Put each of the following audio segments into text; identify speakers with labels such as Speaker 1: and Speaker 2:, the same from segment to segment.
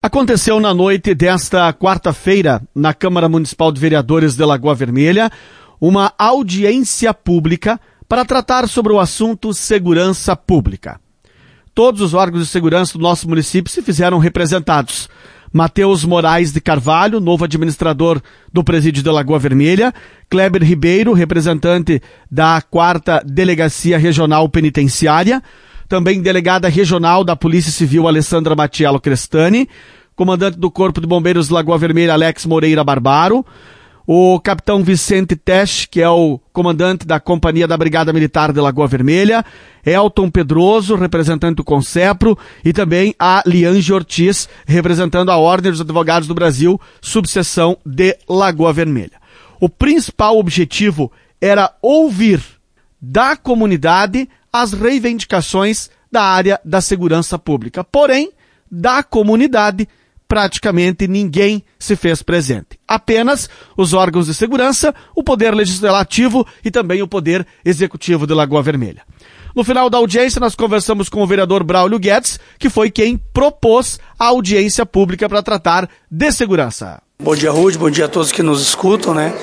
Speaker 1: Aconteceu na noite desta quarta-feira, na Câmara Municipal de Vereadores de Lagoa Vermelha, uma audiência pública para tratar sobre o assunto segurança pública. Todos os órgãos de segurança do nosso município se fizeram representados. Matheus Moraes de Carvalho, novo administrador do Presídio de Lagoa Vermelha, Kleber Ribeiro, representante da 4ª Delegacia Regional Penitenciária, também delegada regional da Polícia Civil Alessandra Matiello Crestani, comandante do Corpo de Bombeiros de Lagoa Vermelha Alex Moreira Barbaro, o capitão Vicente Tesch, que é o comandante da Companhia da Brigada Militar de Lagoa Vermelha, Elton Pedroso, representante do Concepro, e também a Liange Ortiz, representando a Ordem dos Advogados do Brasil, subseção de Lagoa Vermelha. O principal objetivo era ouvir da comunidade as reivindicações da área da segurança pública. Porém, da comunidade, praticamente ninguém se fez presente. Apenas os órgãos de segurança, o Poder Legislativo e também o Poder Executivo de Lagoa Vermelha. No final da audiência, nós conversamos com o vereador Braulio Guedes, que foi quem propôs a audiência pública para tratar de segurança.
Speaker 2: Bom dia, Rude, bom dia a todos que nos escutam, né?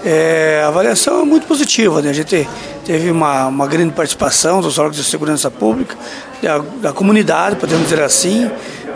Speaker 2: A avaliação é muito positiva, né? A gente teve uma grande participação dos órgãos de segurança pública, da comunidade, podemos dizer assim,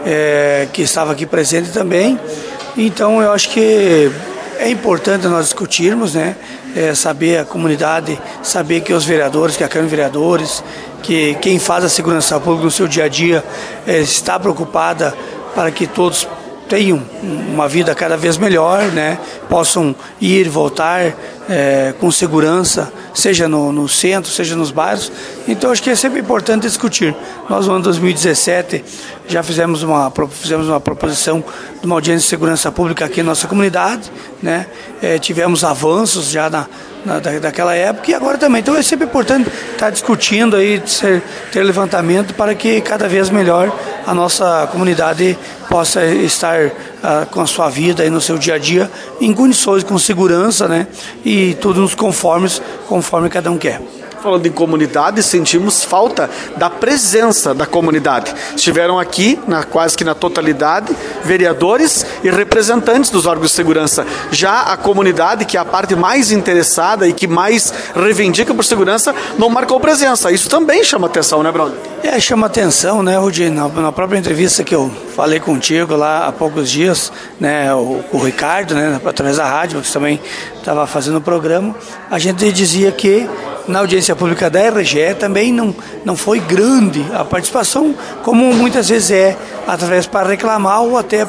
Speaker 2: que estava aqui presente também. Então, eu acho que é importante nós discutirmos, né? Saber a comunidade, saber que os vereadores, que a Câmara de Vereadores, que quem faz a segurança pública no seu dia a dia está preocupada para que todos tenham uma vida cada vez melhor, né? Possam ir e voltar com segurança, seja no centro, seja nos bairros. Então, acho que é sempre importante discutir. Nós, no ano 2017, já fizemos uma proposição de uma audiência de segurança pública aqui na nossa comunidade, né? Tivemos avanços já daquela época e agora também. Então, é sempre importante estar discutindo aí, ter levantamento para que cada vez melhor a nossa comunidade possa estar com a sua vida aí no seu dia a dia em condições, com segurança, né? E tudo nos conforme cada um quer.
Speaker 1: Falando em comunidade, sentimos falta da presença da comunidade. Estiveram aqui, quase que na totalidade, vereadores e representantes dos órgãos de segurança. Já a comunidade, que é a parte mais interessada e que mais reivindica por segurança, não marcou presença. Isso também chama atenção, né, Braulio?
Speaker 2: Chama atenção, né, Rudi? Na própria entrevista que eu falei contigo lá há poucos dias, né, o Ricardo, né, através da rádio, que também estava fazendo o programa, a gente dizia que na audiência pública da RGE também não foi grande a participação, como muitas vezes através para reclamar ou até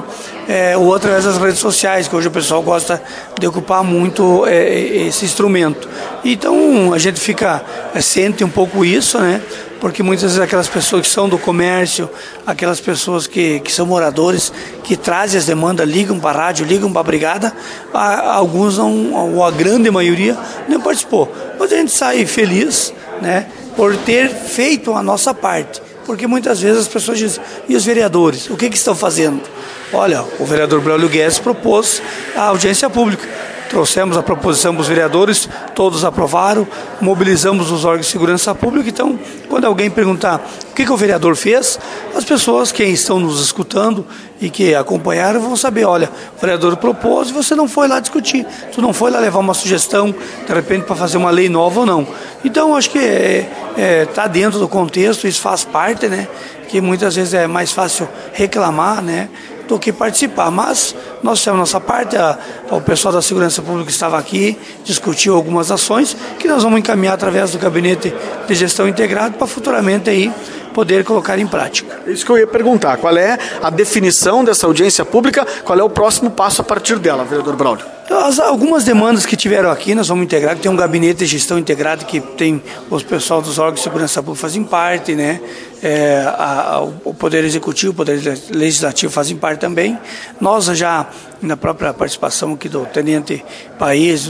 Speaker 2: ou através das redes sociais, que hoje o pessoal gosta de ocupar muito esse instrumento. Então a gente sente um pouco isso, né? Porque muitas vezes aquelas pessoas que são do comércio, aquelas pessoas que são moradores, que trazem as demandas, ligam para a rádio, ligam para a brigada, alguns não, ou a grande maioria, não participou. Mas a gente sai feliz, né, por ter feito a nossa parte. Porque muitas vezes as pessoas dizem, e os vereadores, o que estão fazendo? Olha, o vereador Braulio Guedes propôs a audiência pública. Trouxemos a proposição para os vereadores, todos aprovaram, mobilizamos os órgãos de segurança pública. Então, quando alguém perguntar o que o vereador fez, as pessoas que estão nos escutando e que acompanharam vão saber, olha, o vereador propôs e você não foi lá discutir, tu não foi lá levar uma sugestão, de repente, para fazer uma lei nova ou não. Então, acho que está dentro do contexto, isso faz parte, né? Que muitas vezes é mais fácil reclamar, né, do que participar, mas nós fizemos a nossa parte, o pessoal da segurança pública estava aqui, discutiu algumas ações que nós vamos encaminhar através do gabinete de gestão integrado para futuramente aí poder colocar em prática.
Speaker 1: Isso que eu ia perguntar, qual é a definição dessa audiência pública, qual é o próximo passo a partir dela, vereador Braulio?
Speaker 2: Algumas demandas que tiveram aqui, nós vamos integrar, que tem um gabinete de gestão integrado que tem os pessoal dos órgãos de segurança pública fazem parte, né? O Poder Executivo, o Poder Legislativo fazem parte também. Nós já, na própria participação aqui do Tenente Paes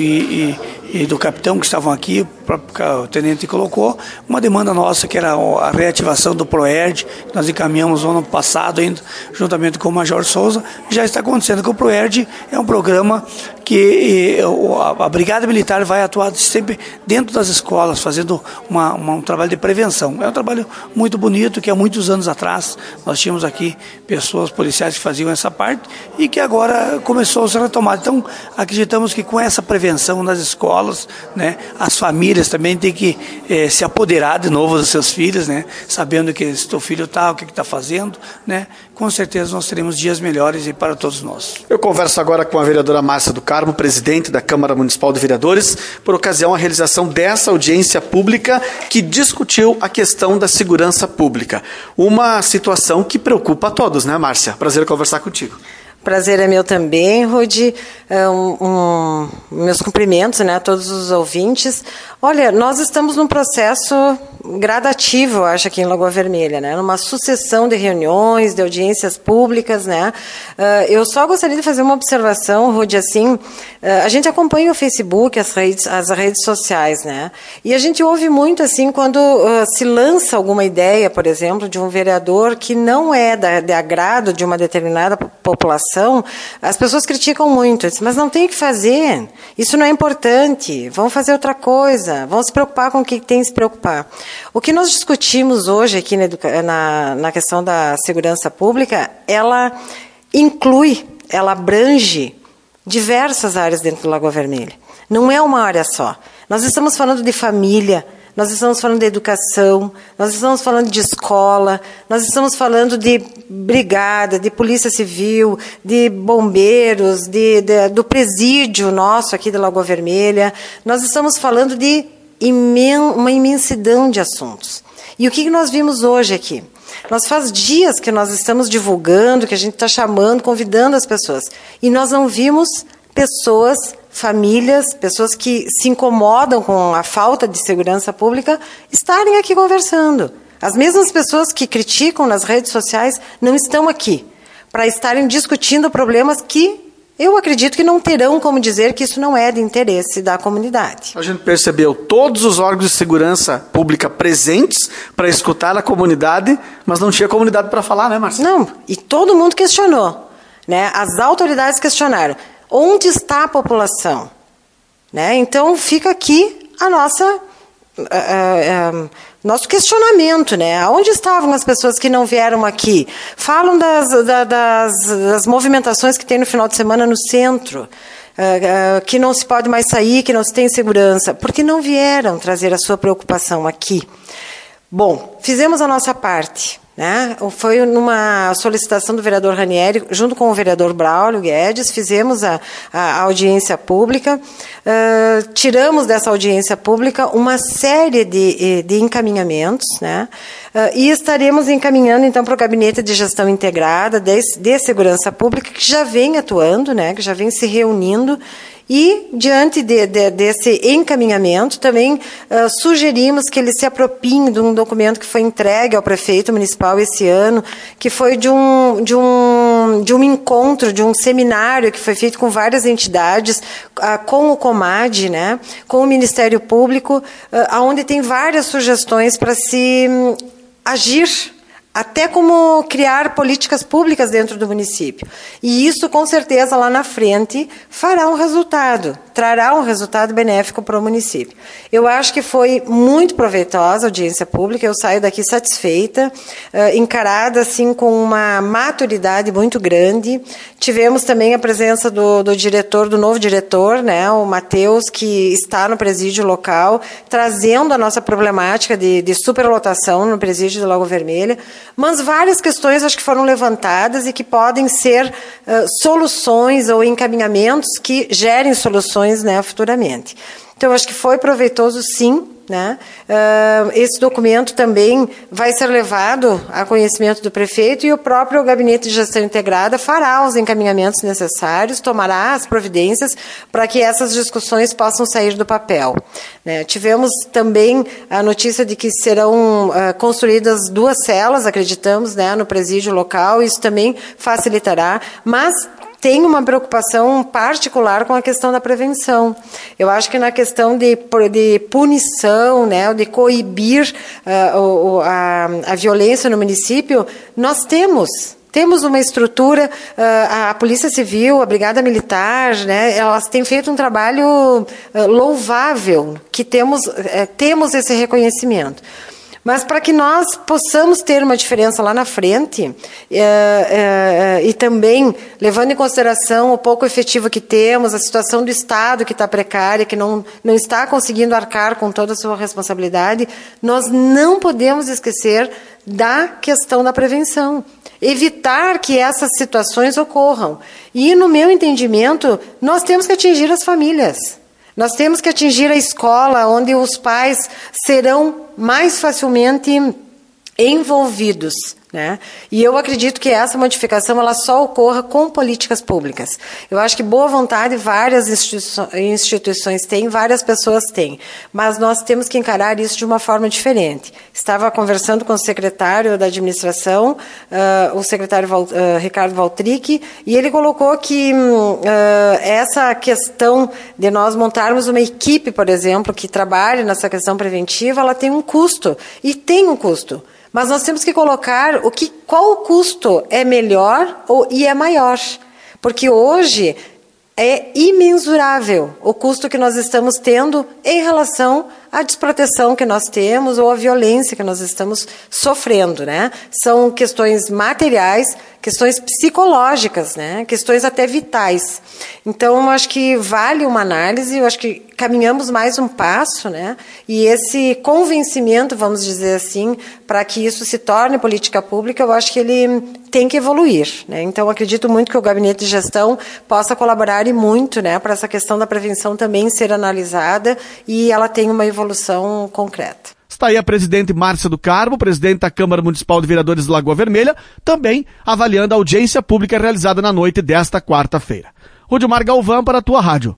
Speaker 2: e do capitão que estavam aqui, o próprio tenente colocou uma demanda nossa, que era a reativação do PROERD, que nós encaminhamos no ano passado ainda, juntamente com o Major Souza. Já está acontecendo que o PROERD é um programa que a Brigada Militar vai atuar sempre dentro das escolas, fazendo um trabalho de prevenção. É um trabalho muito bonito, que há muitos anos atrás nós tínhamos aqui pessoas policiais que faziam essa parte e que agora começou a ser retomado. Então, acreditamos que com essa prevenção nas escolas, né, as famílias também têm que se apoderar de novo dos seus filhos, né, sabendo que se teu filho está, o que está fazendo, né, com certeza nós teremos dias melhores e para todos nós.
Speaker 1: Eu converso agora com a vereadora Márcia do Carmo, presidente da Câmara Municipal de Vereadores, por ocasião da realização dessa audiência pública que discutiu a questão da segurança pública. Uma situação que preocupa a todos, né, Márcia? Prazer conversar contigo.
Speaker 3: Prazer é meu também, Rudi. Meus cumprimentos, né, a todos os ouvintes. Olha, nós estamos num processo gradativo, acho, aqui em Lagoa Vermelha, né, numa sucessão de reuniões, de audiências públicas, né. Eu só gostaria de fazer uma observação, Rudi, assim, a gente acompanha o Facebook, as redes sociais, né, e a gente ouve muito, assim, quando se lança alguma ideia, por exemplo, de um vereador que não é de agrado de uma determinada população, as pessoas criticam muito, mas não tem o que fazer, isso não é importante, vamos fazer outra coisa, vamos se preocupar com o que tem que se preocupar. O que nós discutimos hoje aqui na questão da segurança pública, ela inclui, ela abrange diversas áreas dentro do Lagoa Vermelha. Não é uma área só. Nós estamos falando de família, nós estamos falando de educação, nós estamos falando de escola, nós estamos falando de brigada, de polícia civil, de bombeiros, do presídio nosso aqui da Lagoa Vermelha. Nós estamos falando de uma imensidão de assuntos. E o que nós vimos hoje aqui? Nós faz dias que nós estamos divulgando, que a gente está chamando, convidando as pessoas. E nós não vimos pessoas, famílias, pessoas que se incomodam com a falta de segurança pública, estarem aqui conversando. As mesmas pessoas que criticam nas redes sociais não estão aqui para estarem discutindo problemas que eu acredito que não terão como dizer que isso não é de interesse da comunidade.
Speaker 1: A gente percebeu todos os órgãos de segurança pública presentes para escutar a comunidade, mas não tinha comunidade para falar, né, Márcia?
Speaker 3: Não, e todo mundo questionou, né? As autoridades questionaram. Onde está a população? Né? Então, fica aqui a nosso questionamento, né? Onde estavam as pessoas que não vieram aqui? Falam das movimentações que tem no final de semana no centro, que não se pode mais sair, que não se tem segurança, porque não vieram trazer a sua preocupação aqui. Bom, fizemos a nossa parte. Né? Foi numa solicitação do vereador Ranieri, junto com o vereador Braulio Guedes, fizemos a audiência pública, tiramos dessa audiência pública uma série de encaminhamentos, né? E estaremos encaminhando, então, para o Gabinete de Gestão Integrada de Segurança Pública, que já vem atuando, né? Que já vem se reunindo. E, diante desse encaminhamento, também sugerimos que ele se aproprie de um documento que foi entregue ao prefeito municipal esse ano, que foi de um encontro, de um seminário que foi feito com várias entidades, com o Comad, né, com o Ministério Público, onde tem várias sugestões para se agir, até como criar políticas públicas dentro do município. E isso, com certeza, lá na frente, fará um resultado, trará um resultado benéfico para o município. Eu acho que foi muito proveitosa a audiência pública, eu saio daqui satisfeita, encarada assim com uma maturidade muito grande. Tivemos também a presença do novo diretor, né, o Matheus, que está no presídio local, trazendo a nossa problemática de superlotação no presídio de Lagoa Vermelha. Mas várias questões acho que foram levantadas e que podem ser soluções ou encaminhamentos que gerem soluções, né, futuramente. Então, acho que foi proveitoso, sim. Né? Esse documento também vai ser levado a conhecimento do prefeito e o próprio Gabinete de Gestão Integrada fará os encaminhamentos necessários, tomará as providências para que essas discussões possam sair do papel. Né? Tivemos também a notícia de que serão construídas 2 celas, acreditamos, né, no presídio local, isso também facilitará, mas tem uma preocupação particular com a questão da prevenção. Eu acho que na questão de punição, né, de coibir a violência no município, nós temos Temos uma estrutura, a Polícia Civil, a Brigada Militar, né, elas têm feito um trabalho louvável, que temos esse reconhecimento. Mas para que nós possamos ter uma diferença lá na frente, e também levando em consideração o pouco efetivo que temos, a situação do Estado que está precária, que não está conseguindo arcar com toda a sua responsabilidade, nós não podemos esquecer da questão da prevenção. Evitar que essas situações ocorram. E, no meu entendimento, nós temos que atingir as famílias. Nós temos que atingir a escola, onde os pais serão mais facilmente envolvidos, né? E eu acredito que essa modificação ela só ocorra com políticas públicas. Eu acho que boa vontade várias instituições têm, várias pessoas têm, mas nós temos que encarar isso de uma forma diferente. Estava conversando com o secretário da administração, o secretário Ricardo Valtric, e ele colocou que essa questão de nós montarmos uma equipe, por exemplo, que trabalhe nessa questão preventiva, ela tem um custo, e tem um custo. Mas nós temos que colocar qual custo é melhor e é maior. Porque hoje é imensurável o custo que nós estamos tendo em relação à desproteção que nós temos ou à violência que nós estamos sofrendo, né? São questões materiais, questões psicológicas, né? Questões até vitais. Então, eu acho que vale uma análise, eu acho que caminhamos mais um passo, né? E esse convencimento, vamos dizer assim, para que isso se torne política pública, eu acho que ele tem que evoluir, né? Então, eu acredito muito que o Gabinete de Gestão possa colaborar e muito, né, para essa questão da prevenção também ser analisada e ela tenha uma evolução concreta.
Speaker 1: Está aí a presidente Márcia do Carmo, presidente da Câmara Municipal de Vereadores de Lagoa Vermelha, também avaliando a audiência pública realizada na noite desta quarta-feira. Rudimar Galvão para a tua rádio.